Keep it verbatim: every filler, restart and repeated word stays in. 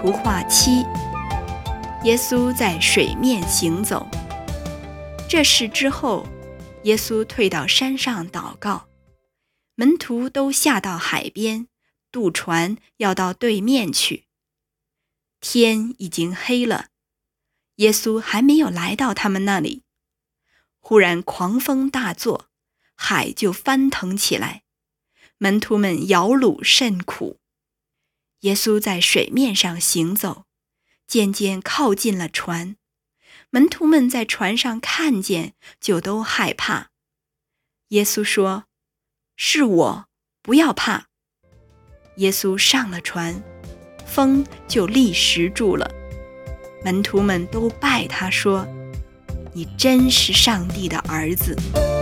图画七，耶稣在水面行走。这事之后，耶稣退到山上祷告，门徒都下到海边，渡船要到对面去。天已经黑了，耶稣还没有来到他们那里，忽然狂风大作，海就翻腾起来，门徒们摇橹甚苦。耶稣在水面上行走，渐渐靠近了船，门徒们在船上看见，就都害怕。耶稣说：“是我，不要怕。”耶稣上了船，风就立时住了。门徒们都拜他说：“你真是上帝的儿子。”